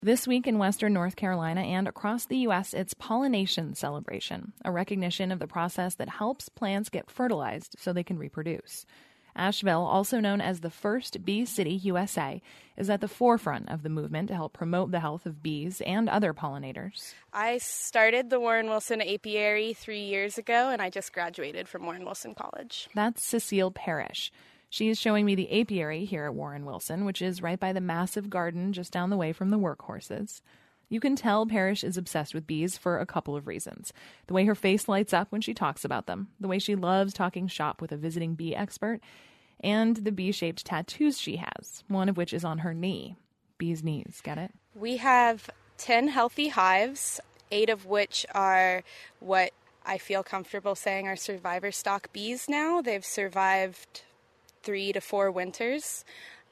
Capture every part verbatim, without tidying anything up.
This week in Western North Carolina and across the U S, it's Pollination Celebration, a recognition of the process that helps plants get fertilized so they can reproduce. Asheville, also known as the first Bee City U S A, is at the forefront of the movement to help promote the health of bees and other pollinators. I started the Warren Wilson Apiary three years ago, and I just graduated from Warren Wilson College. That's Cecile Parrish. She's showing me the apiary here at Warren Wilson, which is right by the massive garden just down the way from the workhorses. You can tell Parrish is obsessed with bees for a couple of reasons. The way her face lights up when she talks about them, the way she loves talking shop with a visiting bee expert, and the bee-shaped tattoos she has, one of which is on her knee. Bees' knees, get it? We have ten healthy hives, eight of which are what I feel comfortable saying are survivor stock bees now. They've survived three to four winters,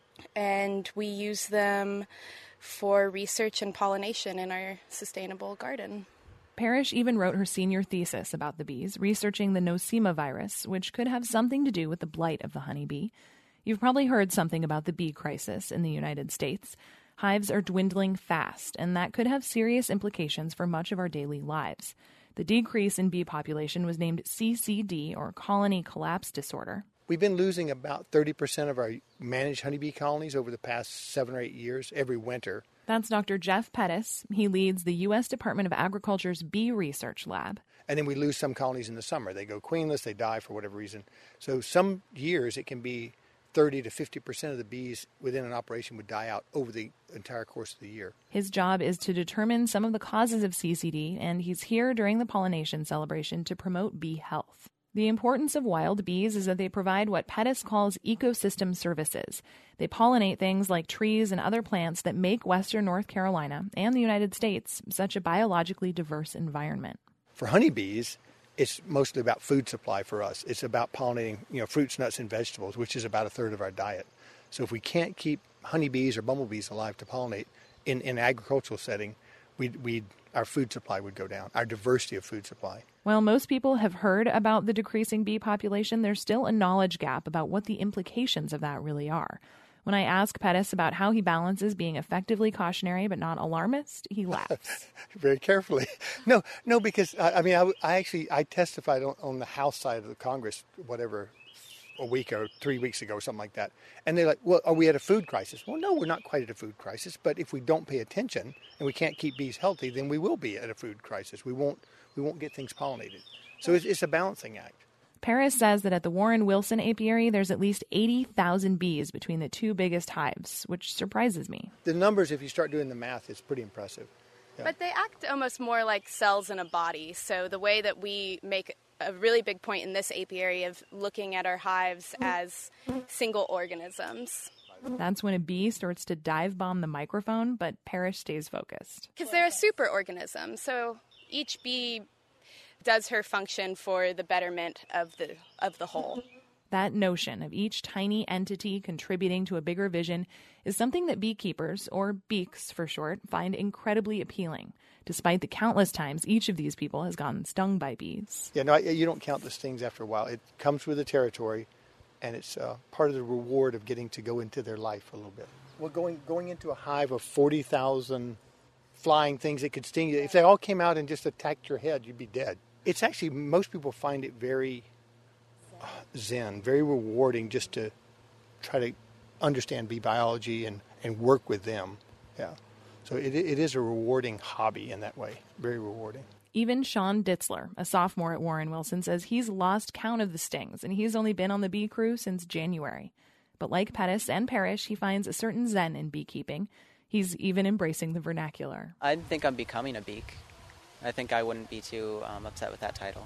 and we use them for research and pollination in our sustainable garden. Parrish even wrote her senior thesis about the bees, researching the Nosema virus, which could have something to do with the blight of the honeybee. You've probably heard something about the bee crisis in the United States. Hives are dwindling fast, and that could have serious implications for much of our daily lives. The decrease in bee population was named C C D, or colony collapse disorder. We've been losing about thirty percent of our managed honeybee colonies over the past seven or eight years, every winter. That's Doctor Jeff Pettis. He leads the U S Department of Agriculture's Bee Research Lab. And then we lose some colonies in the summer. They go queenless, they die for whatever reason. So some years it can be thirty to fifty percent of the bees within an operation would die out over the entire course of the year. His job is to determine some of the causes of C C D, and he's here during the pollination celebration to promote bee health. The importance of wild bees is that they provide what Pettis calls ecosystem services. They pollinate things like trees and other plants that make Western North Carolina and the United States such a biologically diverse environment. For honeybees, it's mostly about food supply for us. It's about pollinating, you know, fruits, nuts, and vegetables, which is about a third of our diet. So if we can't keep honeybees or bumblebees alive to pollinate in in an agricultural setting, we'd, we'd, our food supply would go down, our diversity of food supply. While most people have heard about the decreasing bee population, there's still a knowledge gap about what the implications of that really are. When I ask Pettis about how he balances being effectively cautionary but not alarmist, he laughs. Very carefully. No, no, because, I, I mean, I, I actually, I testified on, on the House side of the Congress, whatever, a week or three weeks ago or something like that. And they're like, well, are we at a food crisis? Well, no, we're not quite at a food crisis. But if we don't pay attention and we can't keep bees healthy, then we will be at a food crisis. We won't we won't get things pollinated. So it's, it's a balancing act. Parris says that at the Warren Wilson Apiary, there's at least eighty thousand bees between the two biggest hives, which surprises me. The numbers, if you start doing the math, is pretty impressive. Yeah. But they act almost more like cells in a body. So the way that we make a really big point in this apiary of looking at our hives as single organisms. That's when a bee starts to dive bomb the microphone, but Parrish stays focused. Because they're a superorganism. So each bee does her function for the betterment of the of the whole. That notion of each tiny entity contributing to a bigger vision is something that beekeepers, or beaks for short, find incredibly appealing, despite the countless times each of these people has gotten stung by bees. Yeah, no, you don't count the stings after a while. It comes with the territory, and it's uh, part of the reward of getting to go into their life a little bit. Well, going going into a hive of forty thousand flying things that could sting you, if they all came out and just attacked your head, you'd be dead. It's actually, most people find it very uh, zen, very rewarding just to try to understand bee biology and, and work with them. Yeah. So it it is a rewarding hobby in that way, very rewarding. Even Sean Ditzler, a sophomore at Warren Wilson, says he's lost count of the stings, and he's only been on the bee crew since January. But like Pettis and Parrish, he finds a certain zen in beekeeping. He's even embracing the vernacular. I think I'm becoming a beak. I think I wouldn't be too um, upset with that title.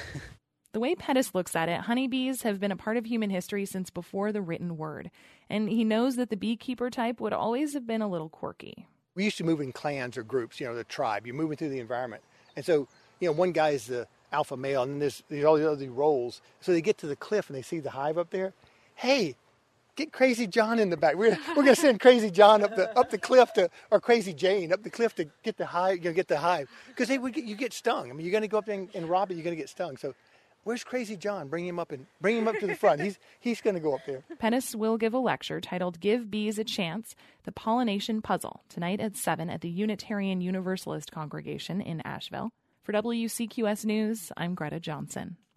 The way Pettis looks at it, honeybees have been a part of human history since before the written word, and he knows that the beekeeper type would always have been a little quirky. We used to move in clans or groups, you know, the tribe. You're moving through the environment. And so, you know, one guy is the alpha male, and then there's, there's all the other roles. So they get to the cliff, and they see the hive up there. Hey, get Crazy John in the back. We're we're going to send Crazy John up the up the cliff to, or Crazy Jane up the cliff to get the hive. You know, get the hive because they would get, you get stung. I mean, you're going to go up there and, and rob it. You're going to get stung. So Where's Crazy John? Bring him up and bring him up to the front. He's he's going to go up there. Pennis will give a lecture titled Give Bees a Chance, The Pollination Puzzle, tonight at seven at the Unitarian Universalist Congregation in Asheville. For W C Q S News, I'm Greta Johnson.